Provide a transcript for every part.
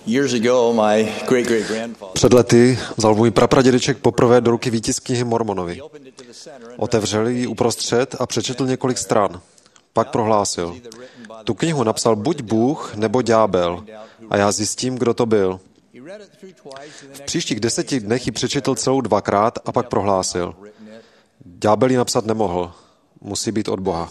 Před lety vzal můj prapradědeček poprvé do ruky výtisk knihy Mormonovi. Otevřel ji uprostřed a přečetl několik stran. Pak prohlásil: tu knihu napsal buď Bůh, nebo ďábel, a já zjistím, kdo to byl. V příštích 10 dnech ji přečetl celou 2krát a pak prohlásil: ďábel ji napsat nemohl, musí být od Boha.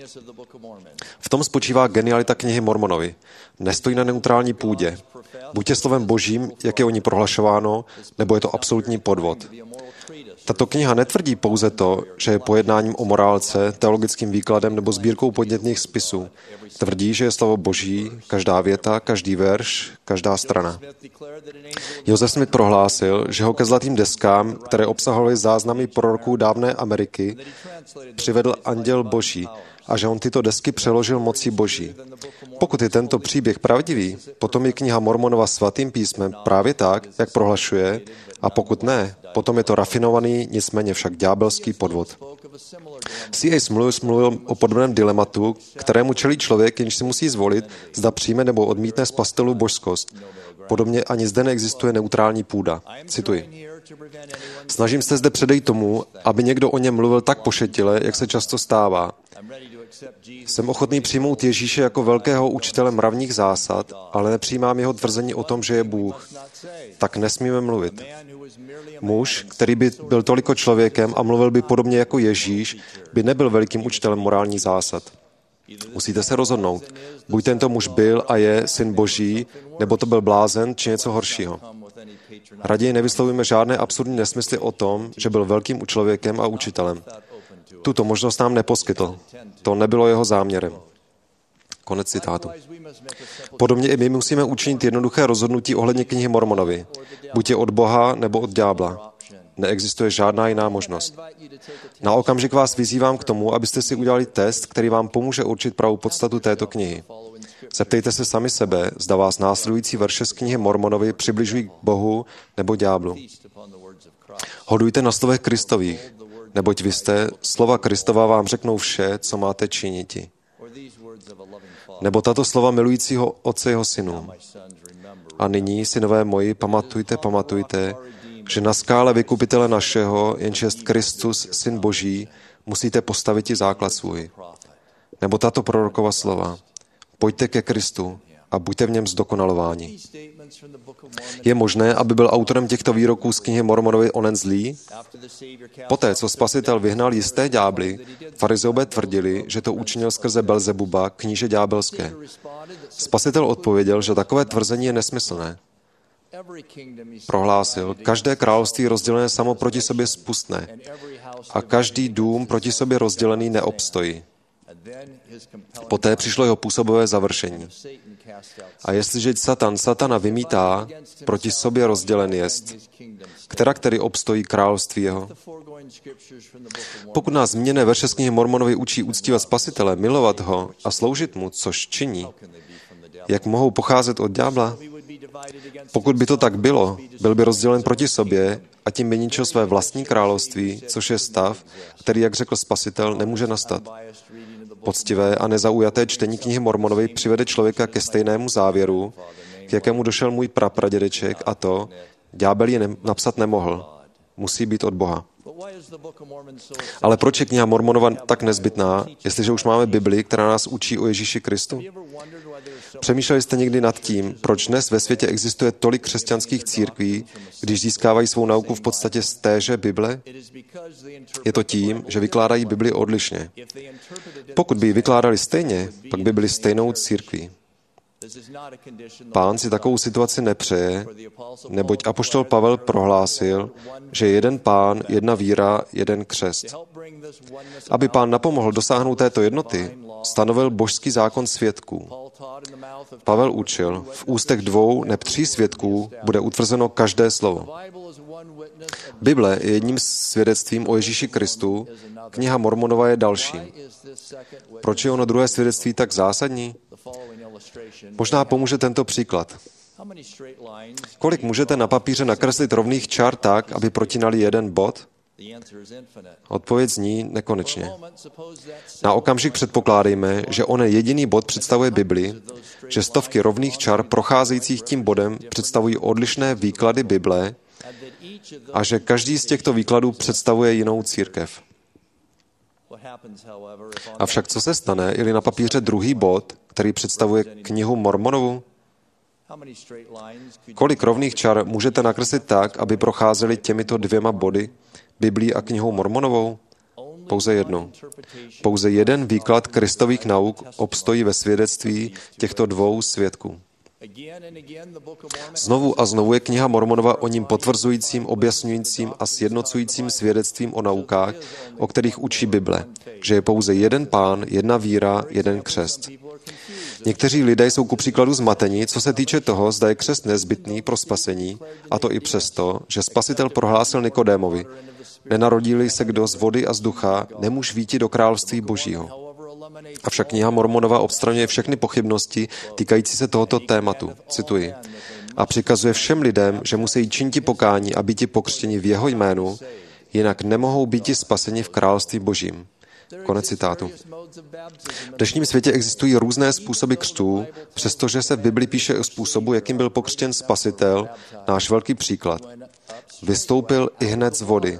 V tom spočívá genialita knihy Mormonovi. Nestojí na neutrální půdě. Buď je slovem Božím, jak je o ní prohlašováno, nebo je to absolutní podvod. Tato kniha netvrdí pouze to, že je pojednáním o morálce, teologickým výkladem nebo sbírkou podnětných spisů. Tvrdí, že je slovo Boží, každá věta, každý verš, každá strana. Joseph Smith prohlásil, že ho ke zlatým deskám, které obsahovaly záznamy proroků dávné Ameriky, přivedl anděl Boží a že on tyto desky přeložil mocí Boží. Pokud je tento příběh pravdivý, potom je kniha Mormonova svatým písmem právě tak, jak prohlašuje, a pokud ne, potom je to rafinovaný, nicméně však ďábelský podvod. C.S. Lewis mluvil o podobném dilematu, kterému čelí člověk, jenž si musí zvolit, zda přijme nebo odmítne spasitelu božskost. Podobně ani zde neexistuje neutrální půda. Cituji: snažím se zde předejít tomu, aby někdo o něm mluvil tak pošetile, jak se často stává. Jsem ochotný přijmout Ježíše jako velkého učitele mravních zásad, ale nepřijímám jeho tvrzení o tom, že je Bůh. Tak nesmíme mluvit. Muž, který by byl toliko člověkem a mluvil by podobně jako Ježíš, by nebyl velikým učitelem morálních zásad. Musíte se rozhodnout. Buď tento muž byl a je syn Boží, nebo to byl blázen, či něco horšího. Raději nevyslovujeme žádné absurdní nesmysly o tom, že byl velkým člověkem a učitelem. Tuto možnost nám neposkytl. To nebylo jeho záměrem. Konec citátu. Podobně i my musíme učinit jednoduché rozhodnutí ohledně knihy Mormonovi. Buď je od Boha, nebo od ďábla. Neexistuje žádná jiná možnost. Na okamžik vás vyzývám k tomu, abyste si udělali test, který vám pomůže určit pravou podstatu této knihy. Zeptejte se sami sebe, zda vás následující verše z knihy Mormonovi přibližují k Bohu nebo ďáblu. Hodujte na slovech Kristových, neboť vy jste, slova Kristova vám řeknou vše, co máte činiti. Nebo tato slova milujícího otce jeho synům. A nyní, synové moji, pamatujte, že na skále vykupitele našeho, jenž jest Kristus, syn Boží, musíte postavit i základ svůj. Nebo tato prorokova slova. Pojďte ke Kristu a buďte v něm zdokonalováni. Je možné, aby byl autorem těchto výroků z knihy Mormonovi onen zlý? Poté, co Spasitel vyhnal jisté ďábly, farizeové tvrdili, že to učinil skrze Belzebuba, kníže ďábelské. Spasitel odpověděl, že takové tvrzení je nesmyslné. Prohlásil: každé království rozdělené samo proti sobě spustne a každý dům proti sobě rozdělený neobstojí. Poté přišlo jeho působové završení. A jestliže Satana vymítá, proti sobě rozdělen jest, který obstojí království jeho. Pokud nás zmíněné verše z knihy Mormonovi učí uctívat Spasitele, milovat ho a sloužit mu, což činí, jak mohou pocházet od ďábla? Pokud by to tak bylo, byl by rozdělen proti sobě a tím by ničil své vlastní království, což je stav, který, jak řekl Spasitel, nemůže nastat. Poctivé a nezaujaté čtení knihy Mormonovi přivede člověka ke stejnému závěru, k jakému došel můj prapradědeček, a to: ďábel ji napsat nemohl. Musí být od Boha. Ale proč je kniha Mormonova tak nezbytná, jestliže už máme Bibli, která nás učí o Ježíši Kristu? Přemýšleli jste někdy nad tím, proč dnes ve světě existuje tolik křesťanských církví, když získávají svou nauku v podstatě z téže Bible? Je to tím, že vykládají Bibli odlišně. Pokud by ji vykládali stejně, pak by byli stejnou církví. Pán si takovou situaci nepřeje, neboť apoštol Pavel prohlásil, že jeden Pán, jedna víra, jeden křest. Aby Pán napomohl dosáhnout této jednoty, stanovil božský zákon svědků. Pavel učil, v ústech 2 nebo 3 svědků bude utvrzeno každé slovo. Bible je jedním svědectvím o Ježíši Kristu, kniha Mormonova je dalším. Proč je ono druhé svědectví tak zásadní? Možná pomůže tento příklad. Kolik můžete na papíře nakreslit rovných čar tak, aby protínali jeden bod? Odpověď zní nekonečně. Na okamžik předpokládejme, že onen jediný bod představuje Bibli, že stovky rovných čar procházejících tím bodem představují odlišné výklady Bible a že každý z těchto výkladů představuje jinou církev. Avšak co se stane, je-li na papíře druhý bod, který představuje knihu Mormonovu? Kolik rovných čar můžete nakreslit tak, aby procházeli těmito dvěma body, Biblí a knihou Mormonovou? Pouze jednu. Pouze jeden výklad Kristových nauk obstojí ve svědectví těchto dvou svědků. Znovu a znovu je kniha Mormonova o ním potvrzujícím, objasňujícím a sjednocujícím svědectvím o naukách, o kterých učí Bible, že je pouze jeden Pán, jedna víra, jeden křest. Někteří lidé jsou ku příkladu zmateni, co se týče toho, zda je křest nezbytný pro spasení, a to i přesto, že Spasitel prohlásil Nikodémovi: nenarodí-li se kdo z vody a z ducha, nemůž vjíti do království Božího. Avšak kniha Mormonova odstraňuje všechny pochybnosti týkající se tohoto tématu. Cituji. A přikazuje všem lidem, že musí činiti pokání a býti pokřtěni v jeho jménu, jinak nemohou býti spaseni v království Božím. Konec citátu. V dnešním světě existují různé způsoby křtů, přestože se v Bibli píše o způsobu, jakým byl pokřtěn Spasitel, náš velký příklad. Vystoupil ihned z vody.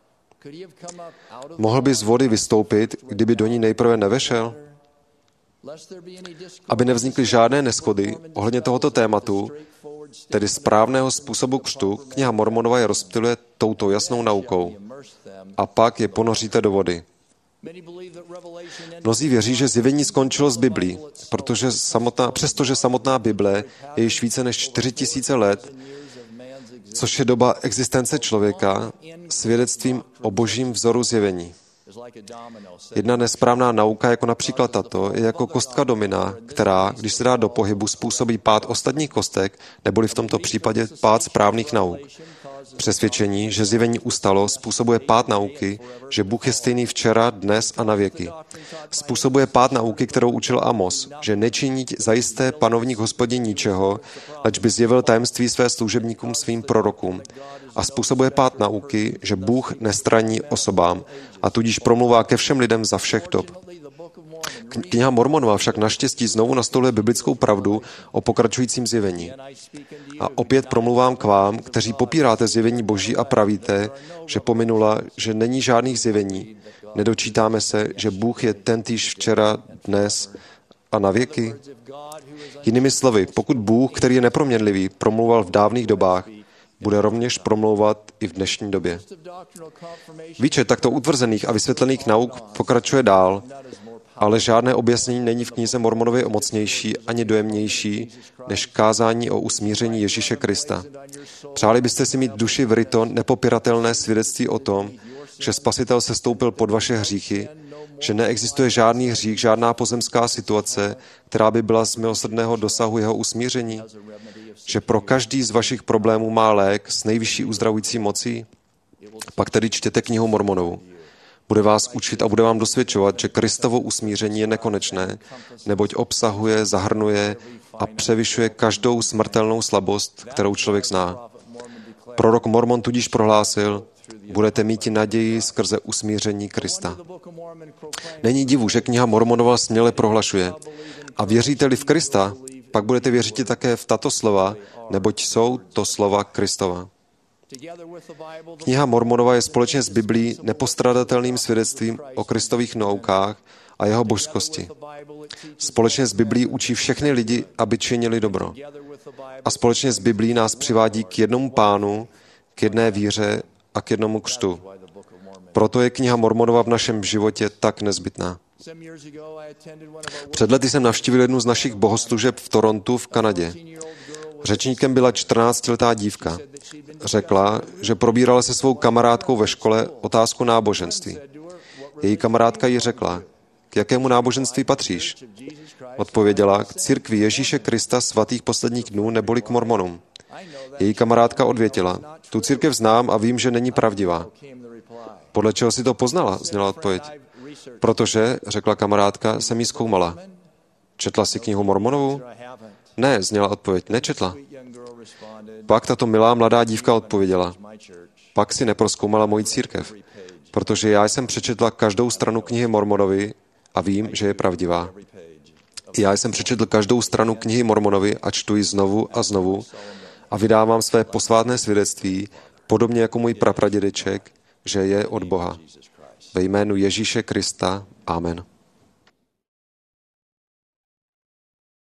Mohl by z vody vystoupit, kdyby do ní nejprve nevešel? Aby nevznikly žádné neshody ohledně tohoto tématu, tedy správného způsobu křtu, kniha Mormonova je rozptyluje touto jasnou naukou. A pak je ponoříte do vody. Mnozí věří, že zjevení skončilo s Biblí, přestože samotná Bible je již více než 4000 let, což je doba existence člověka, svědectvím o božím vzoru zjevení. Jedna nesprávná nauka, jako například tato, je jako kostka domina, která, když se dá do pohybu, způsobí pád ostatních kostek, neboli v tomto případě pád správných nauk. Přesvědčení, že zjevení ustalo, způsobuje pád nauky, že Bůh je stejný včera, dnes a na věky. Způsobuje pád nauky, kterou učil Amos, že nečinit zajisté panovník Hospodin ničeho, leč by zjevil tajemství své služebníkům svým prorokům. A způsobuje pád nauky, že Bůh nestraní osobám a tudíž promluvá ke všem lidem za všech dob. Kniha Mormonova však naštěstí znovu nastoluje biblickou pravdu o pokračujícím zjevení. A opět promluvám k vám, kteří popíráte zjevení Boží a pravíte, že pominula, že není žádných zjevení. Nedočítáme se, že Bůh je tentýž včera, dnes a na věky. Jinými slovy, pokud Bůh, který je neproměnlivý, promluval v dávných dobách, bude rovněž promlouvat i v dnešní době. Výčet takto utvrzených a vysvětlených nauk pokračuje dál, ale žádné objasnění není v knize Mormonově mocnější ani dojemnější než kázání o usmíření Ježíše Krista. Přáli byste si mít v duši vryto nepopiratelné svědectví o tom, že Spasitel sestoupil pod vaše hříchy, že neexistuje žádný hřích, žádná pozemská situace, která by byla z milosrdného dosahu jeho usmíření, že pro každý z vašich problémů má lék s nejvyšší uzdravující mocí? Pak tedy čtěte knihu Mormonovu. Bude vás učit a bude vám dosvědčovat, že Kristovo usmíření je nekonečné, neboť obsahuje, zahrnuje a převyšuje každou smrtelnou slabost, kterou člověk zná. Prorok Mormon tudíž prohlásil: budete mít naději skrze usmíření Krista. Není divu, že kniha Mormonova směle prohlašuje: a věříte-li v Krista, pak budete věřit také v tato slova, neboť jsou to slova Kristova. Kniha Mormonova je společně s Biblí nepostradatelným svědectvím o Kristových naukách a jeho božskosti. Společně s Biblí učí všechny lidi, aby činili dobro. A společně s Biblí nás přivádí k jednomu Pánu, k jedné víře a k jednomu křtu. Proto je kniha Mormonova v našem životě tak nezbytná. Před lety jsem navštívil jednu z našich bohoslužeb v Torontu v Kanadě. Řečníkem byla 14letá dívka. Řekla, že probírala se svou kamarádkou ve škole otázku náboženství. Její kamarádka jí řekla: k jakému náboženství patříš? Odpověděla: k církvi Ježíše Krista svatých posledních dnů, neboli k Mormonům. Její kamarádka odvětila: tu církev znám a vím, že není pravdivá. Podle čeho si to poznala? Zněla odpověď. Protože, řekla kamarádka, jsem ji zkoumala. Četla si knihu Mormonovu? Ne, zněla odpověď, nečetla. Pak tato milá mladá dívka odpověděla: pak si neprozkoumala moji církev, protože já jsem přečetla každou stranu knihy Mormonovi a vím, že je pravdivá. Já jsem přečetl každou stranu knihy Mormonovi a čtu ji znovu a znovu a vydávám své posvátné svědectví, podobně jako můj prapradědeček, že je od Boha. Ve jménu Ježíše Krista. Amen.